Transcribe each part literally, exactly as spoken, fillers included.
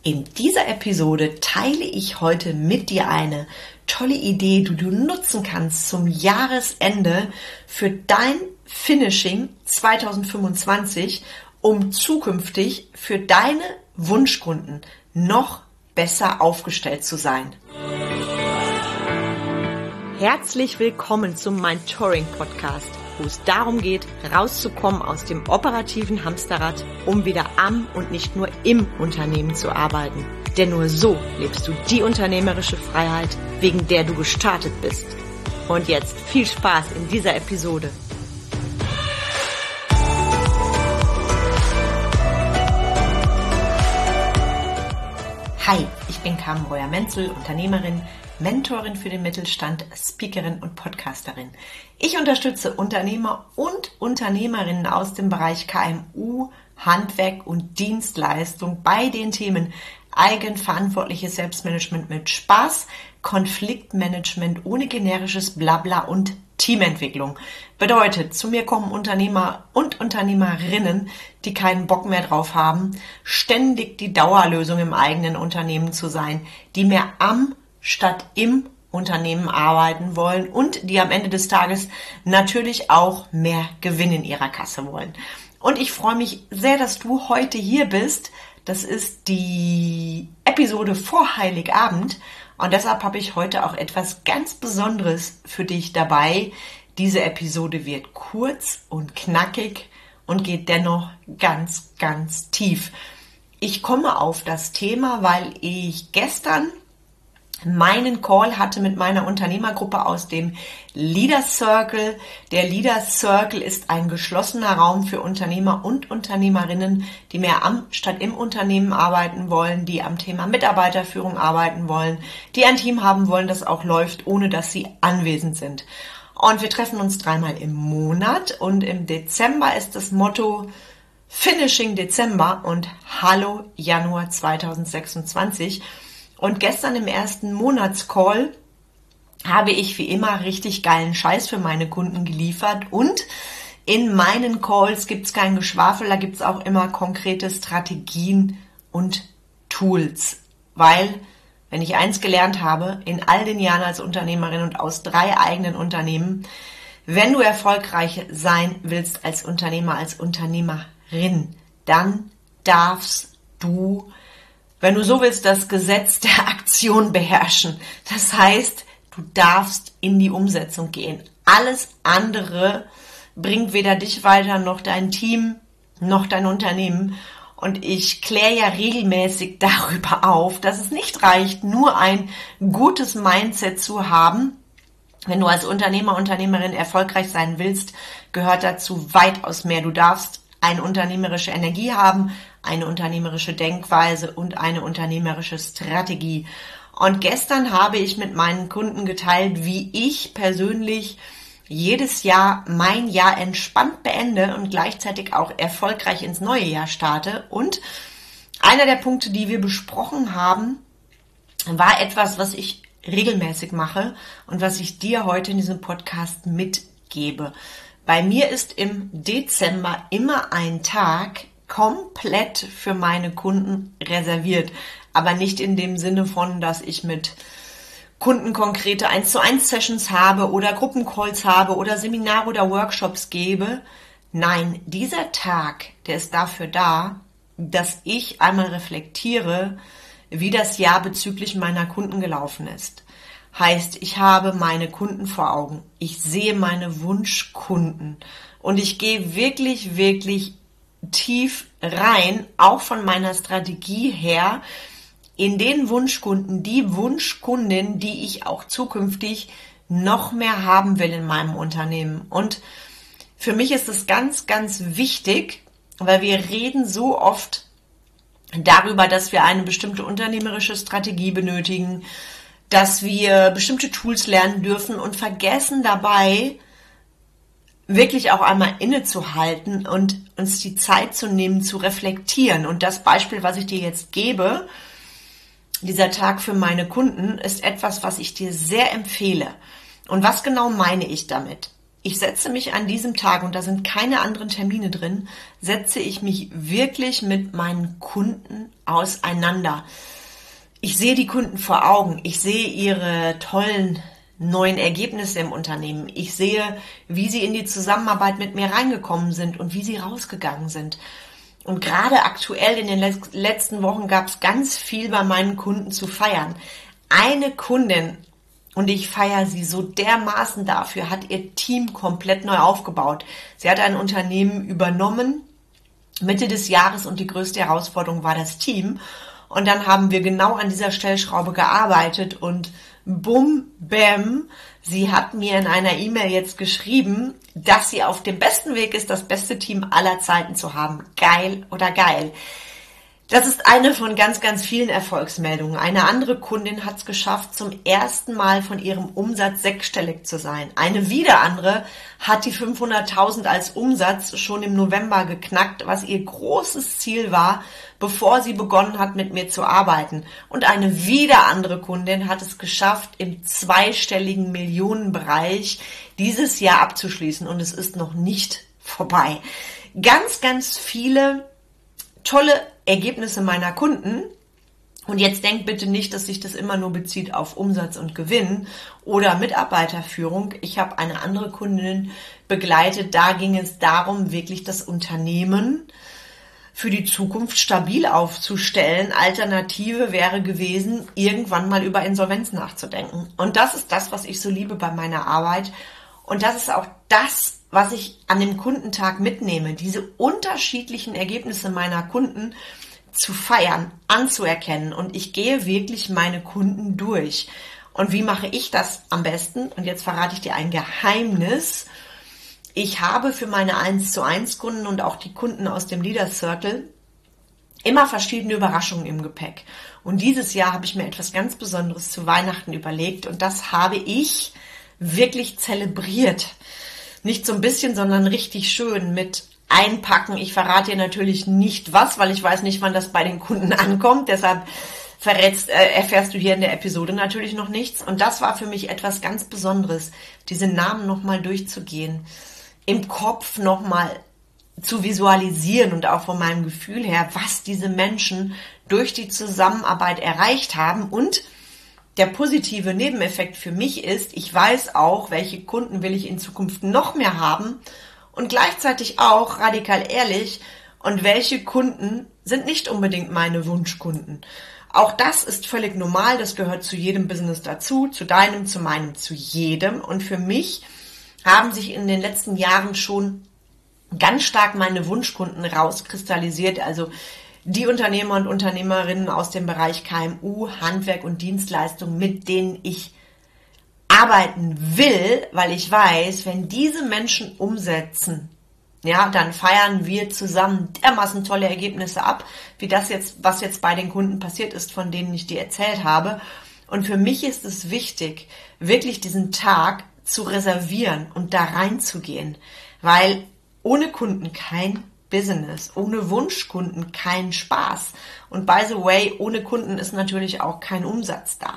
In dieser Episode teile ich heute mit dir eine tolle Idee, die du nutzen kannst zum Jahresende für dein Finishing zwanzig fünfundzwanzig, um zukünftig für deine Wunschkunden noch besser aufgestellt zu sein. Herzlich willkommen zum Mentoring Podcast, wo es darum geht, rauszukommen aus dem operativen Hamsterrad, um wieder am und nicht nur im Unternehmen zu arbeiten. Denn nur so lebst du die unternehmerische Freiheit, wegen der du gestartet bist. Und jetzt viel Spaß in dieser Episode. Hi, ich bin Carmen Breuer-Menzel, Unternehmerin, Mentorin für den Mittelstand, Speakerin und Podcasterin. Ich unterstütze Unternehmer und Unternehmerinnen aus dem Bereich K M U, Handwerk und Dienstleistung bei den Themen eigenverantwortliches Selbstmanagement mit Spaß, Konfliktmanagement ohne generisches Blabla und Teamentwicklung. Bedeutet, zu mir kommen Unternehmer und Unternehmerinnen, die keinen Bock mehr drauf haben, ständig die Dauerlösung im eigenen Unternehmen zu sein, die mehr am statt im Unternehmen arbeiten wollen und die am Ende des Tages natürlich auch mehr Gewinn in ihrer Kasse wollen. Und ich freue mich sehr, dass du heute hier bist. Das ist die Episode vor Heiligabend und deshalb habe ich heute auch etwas ganz Besonderes für dich dabei. Diese Episode wird kurz und knackig und geht dennoch ganz, ganz tief. Ich komme auf das Thema, weil ich gestern meinen Call hatte mit meiner Unternehmergruppe aus dem Leader Circle. Der Leader Circle ist ein geschlossener Raum für Unternehmer und Unternehmerinnen, die mehr am statt im Unternehmen arbeiten wollen, die am Thema Mitarbeiterführung arbeiten wollen, die ein Team haben wollen, das auch läuft, ohne dass sie anwesend sind. Und wir treffen uns dreimal im Monat und im Dezember ist das Motto Finishing Dezember und Hallo Januar zwanzig sechsundzwanzig. Und gestern im ersten Monatscall habe ich wie immer richtig geilen Scheiß für meine Kunden geliefert. Und in meinen Calls gibt es kein Geschwafel, da gibt es auch immer konkrete Strategien und Tools. Weil, wenn ich eins gelernt habe, in all den Jahren als Unternehmerin und aus drei eigenen Unternehmen, wenn du erfolgreich sein willst als Unternehmer, als Unternehmerin, dann darfst du, wenn du so willst, das Gesetz der Aktion beherrschen. Das heißt, du darfst in die Umsetzung gehen. Alles andere bringt weder dich weiter, noch dein Team, noch dein Unternehmen. Und ich kläre ja regelmäßig darüber auf, dass es nicht reicht, nur ein gutes Mindset zu haben. Wenn du als Unternehmer, Unternehmerin erfolgreich sein willst, gehört dazu weitaus mehr. Du darfst eine unternehmerische Energie haben, eine unternehmerische Denkweise und eine unternehmerische Strategie. Und gestern habe ich mit meinen Kunden geteilt, wie ich persönlich jedes Jahr mein Jahr entspannt beende und gleichzeitig auch erfolgreich ins neue Jahr starte. Und einer der Punkte, die wir besprochen haben, war etwas, was ich regelmäßig mache und was ich dir heute in diesem Podcast mitgebe. Bei mir ist im Dezember immer ein Tag komplett für meine Kunden reserviert, aber nicht in dem Sinne von, dass ich mit Kunden konkrete eins zu eins Sessions habe oder Gruppencalls habe oder Seminare oder Workshops gebe. Nein, dieser Tag, der ist dafür da, dass ich einmal reflektiere, wie das Jahr bezüglich meiner Kunden gelaufen ist. Heißt, ich habe meine Kunden vor Augen, ich sehe meine Wunschkunden und ich gehe wirklich, wirklich tief rein, auch von meiner Strategie her, in den Wunschkunden, die Wunschkundin, die ich auch zukünftig noch mehr haben will in meinem Unternehmen. Und für mich ist es ganz, ganz wichtig, weil wir reden so oft darüber, dass wir eine bestimmte unternehmerische Strategie benötigen, dass wir bestimmte Tools lernen dürfen und vergessen dabei, wirklich auch einmal innezuhalten und uns die Zeit zu nehmen, zu reflektieren. Und das Beispiel, was ich dir jetzt gebe, dieser Tag für meine Kunden, ist etwas, was ich dir sehr empfehle. Und was genau meine ich damit? ich setze mich an diesem Tag, und da sind keine anderen Termine drin, setze ich mich wirklich mit meinen Kunden auseinander. Ich sehe die Kunden vor Augen. Ich sehe ihre tollen neuen Ergebnisse im Unternehmen. Ich sehe, wie sie in die Zusammenarbeit mit mir reingekommen sind und wie sie rausgegangen sind. Und gerade aktuell in den letzten Wochen gab es ganz viel bei meinen Kunden zu feiern. Eine Kundin, und ich feiere sie so dermaßen dafür, hat ihr Team komplett neu aufgebaut. Sie hat ein Unternehmen übernommen Mitte des Jahres und die größte Herausforderung war das Team. Und dann haben wir genau an dieser Stellschraube gearbeitet und bum, bam, sie hat mir in einer E-Mail jetzt geschrieben, dass sie auf dem besten Weg ist, das beste Team aller Zeiten zu haben. Geil oder geil. Das ist eine von ganz, ganz vielen Erfolgsmeldungen. Eine andere Kundin hat es geschafft, zum ersten Mal von ihrem Umsatz sechsstellig zu sein. Eine wieder andere hat die fünfhunderttausend als Umsatz schon im November geknackt, was ihr großes Ziel war, bevor sie begonnen hat, mit mir zu arbeiten. Und eine wieder andere Kundin hat es geschafft, im zweistelligen Millionenbereich dieses Jahr abzuschließen. Und es ist noch nicht vorbei. Ganz, ganz viele tolle Ergebnisse meiner Kunden. Und jetzt denkt bitte nicht, dass sich das immer nur bezieht auf Umsatz und Gewinn oder Mitarbeiterführung. Ich habe eine andere Kundin begleitet, da ging es darum, wirklich das Unternehmen für die Zukunft stabil aufzustellen. Alternative wäre gewesen, irgendwann mal über Insolvenz nachzudenken. Und das ist das, was ich so liebe bei meiner Arbeit. Und das ist auch das, was ich an dem Kundentag mitnehme, diese unterschiedlichen Ergebnisse meiner Kunden zu feiern, anzuerkennen. Und ich gehe wirklich meine Kunden durch. Und wie mache ich das am besten? Und jetzt verrate ich dir ein Geheimnis. Ich habe für meine eins zu eins Kunden und auch die Kunden aus dem Leader Circle immer verschiedene Überraschungen im Gepäck. Und dieses Jahr habe ich mir etwas ganz Besonderes zu Weihnachten überlegt. Und das habe ich wirklich zelebriert. Nicht so ein bisschen, sondern richtig schön mit Einpacken. Ich verrate dir natürlich nicht was, weil ich weiß nicht, wann das bei den Kunden ankommt. Deshalb verrätst, äh, erfährst du hier in der Episode natürlich noch nichts. Und das war für mich etwas ganz Besonderes, diese Namen nochmal durchzugehen, im Kopf nochmal zu visualisieren und auch von meinem Gefühl her, was diese Menschen durch die Zusammenarbeit erreicht haben. Und der positive Nebeneffekt für mich ist, ich weiß auch, welche Kunden will ich in Zukunft noch mehr haben und gleichzeitig auch radikal ehrlich, und welche Kunden sind nicht unbedingt meine Wunschkunden. Auch das ist völlig normal, das gehört zu jedem Business dazu, zu deinem, zu meinem, zu jedem. Und für mich haben sich in den letzten Jahren schon ganz stark meine Wunschkunden rauskristallisiert, also die Unternehmer und Unternehmerinnen aus dem Bereich K M U, Handwerk und Dienstleistung, mit denen ich arbeiten will, weil ich weiß, wenn diese Menschen umsetzen, ja, dann feiern wir zusammen dermaßen tolle Ergebnisse ab, wie das jetzt, was jetzt bei den Kunden passiert ist, von denen ich dir erzählt habe. Und für mich ist es wichtig, wirklich diesen Tag zu reservieren und da reinzugehen, weil ohne Kunden kein Business, ohne Wunschkunden kein Spaß. Und by the way, ohne Kunden ist natürlich auch kein Umsatz da.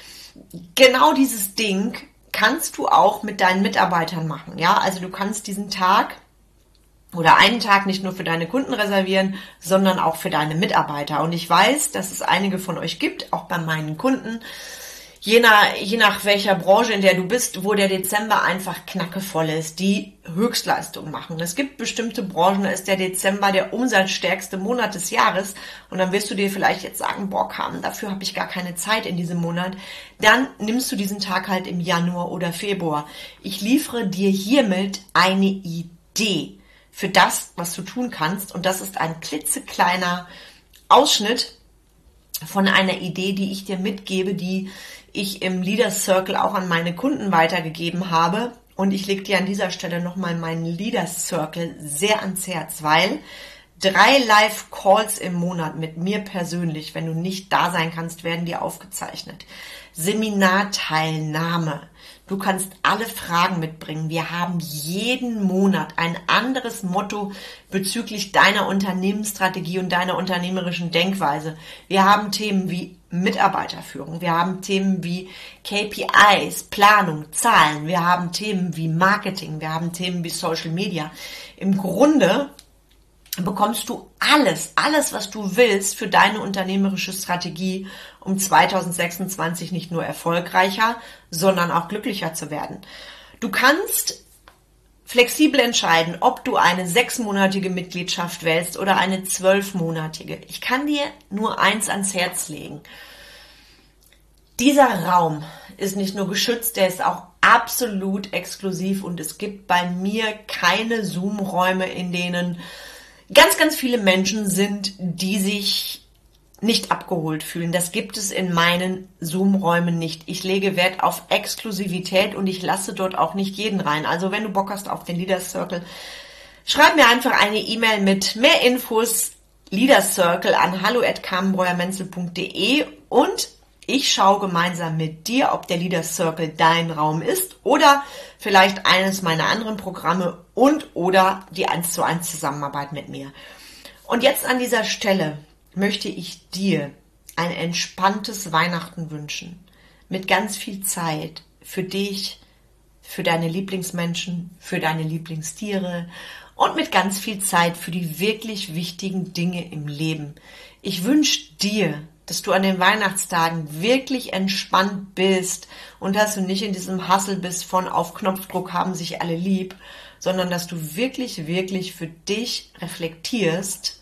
Genau dieses Ding kannst du auch mit deinen Mitarbeitern machen. Ja, also du kannst diesen Tag oder einen Tag nicht nur für deine Kunden reservieren, sondern auch für deine Mitarbeiter. Und ich weiß, dass es einige von euch gibt, auch bei meinen Kunden, Je nach, je nach welcher Branche, in der du bist, wo der Dezember einfach knackevoll ist, die Höchstleistung machen. Es gibt bestimmte Branchen, da ist der Dezember der umsatzstärkste Monat des Jahres und dann wirst du dir vielleicht jetzt sagen, boah, Carmen, dafür habe ich gar keine Zeit in diesem Monat. Dann nimmst du diesen Tag halt im Januar oder Februar. Ich liefere dir hiermit eine Idee für das, was du tun kannst, und das ist ein klitzekleiner Ausschnitt von einer Idee, die ich dir mitgebe, die ich im Leader Circle auch an meine Kunden weitergegeben habe. Und ich lege dir an dieser Stelle nochmal meinen Leader Circle sehr ans Herz, weil drei Live-Calls im Monat mit mir persönlich, wenn du nicht da sein kannst, werden dir aufgezeichnet. Seminarteilnahme. Du kannst alle Fragen mitbringen. Wir haben jeden Monat ein anderes Motto bezüglich deiner Unternehmensstrategie und deiner unternehmerischen Denkweise. Wir haben Themen wie Mitarbeiterführung. Wir haben Themen wie K P Is, Planung, Zahlen. Wir haben Themen wie Marketing. Wir haben Themen wie Social Media. Im Grunde bekommst du alles, alles, was du willst für deine unternehmerische Strategie, um zweitausendsechsundzwanzig nicht nur erfolgreicher, sondern auch glücklicher zu werden. Du kannst flexibel entscheiden, ob du eine sechsmonatige Mitgliedschaft wählst oder eine zwölfmonatige. Ich kann dir nur eins ans Herz legen. Dieser Raum ist nicht nur geschützt, der ist auch absolut exklusiv und es gibt bei mir keine Zoom-Räume, in denen ganz, ganz viele Menschen sind, die sich nicht abgeholt fühlen. Das gibt es in meinen Zoom-Räumen nicht. Ich lege Wert auf Exklusivität und ich lasse dort auch nicht jeden rein. Also wenn du Bock hast auf den Leaders Circle, schreib mir einfach eine E-Mail mit mehr Infos, Leaders Circle an hallo at carmenbreuer-menzel punkt de und ich schaue gemeinsam mit dir, ob der Leaders Circle dein Raum ist oder vielleicht eines meiner anderen Programme und oder die eins zu eins Zusammenarbeit mit mir. Und jetzt an dieser Stelle möchte ich dir ein entspanntes Weihnachten wünschen. Mit ganz viel Zeit für dich, für deine Lieblingsmenschen, für deine Lieblingstiere und mit ganz viel Zeit für die wirklich wichtigen Dinge im Leben. Ich wünsche dir, dass du an den Weihnachtstagen wirklich entspannt bist und dass du nicht in diesem Hustle bist von auf Knopfdruck haben sich alle lieb, sondern dass du wirklich, wirklich für dich reflektierst,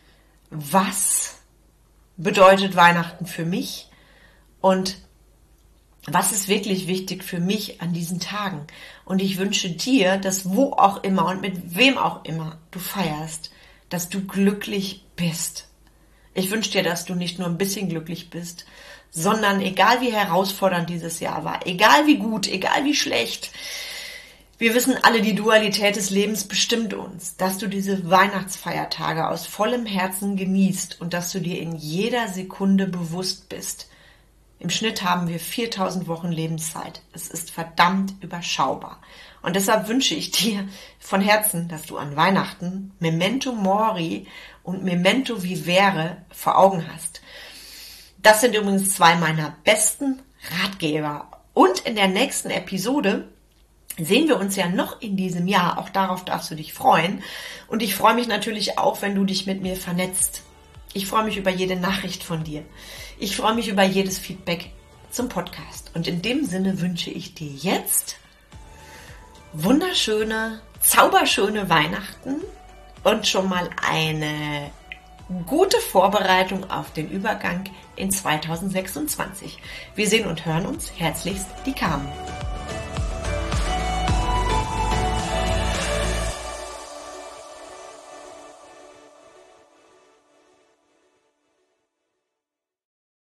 was bedeutet Weihnachten für mich und was ist wirklich wichtig für mich an diesen Tagen. Und ich wünsche dir, dass wo auch immer und mit wem auch immer du feierst, dass du glücklich bist. Ich wünsche dir, dass du nicht nur ein bisschen glücklich bist, sondern egal wie herausfordernd dieses Jahr war, egal wie gut, egal wie schlecht, wir wissen alle, die Dualität des Lebens bestimmt uns, dass du diese Weihnachtsfeiertage aus vollem Herzen genießt und dass du dir in jeder Sekunde bewusst bist. Im Schnitt haben wir viertausend Wochen Lebenszeit. Es ist verdammt überschaubar. Und deshalb wünsche ich dir von Herzen, dass du an Weihnachten Memento Mori und Memento Vivere vor Augen hast. Das sind übrigens zwei meiner besten Ratgeber. Und in der nächsten Episode sehen wir uns ja noch in diesem Jahr. Auch darauf darfst du dich freuen. Und ich freue mich natürlich auch, wenn du dich mit mir vernetzt. Ich freue mich über jede Nachricht von dir. Ich freue mich über jedes Feedback zum Podcast. Und in dem Sinne wünsche ich dir jetzt wunderschöne, zauberschöne Weihnachten und schon mal eine gute Vorbereitung auf den Übergang in zweitausendsechsundzwanzig. Wir sehen und hören uns. Herzlichst, die Carmen.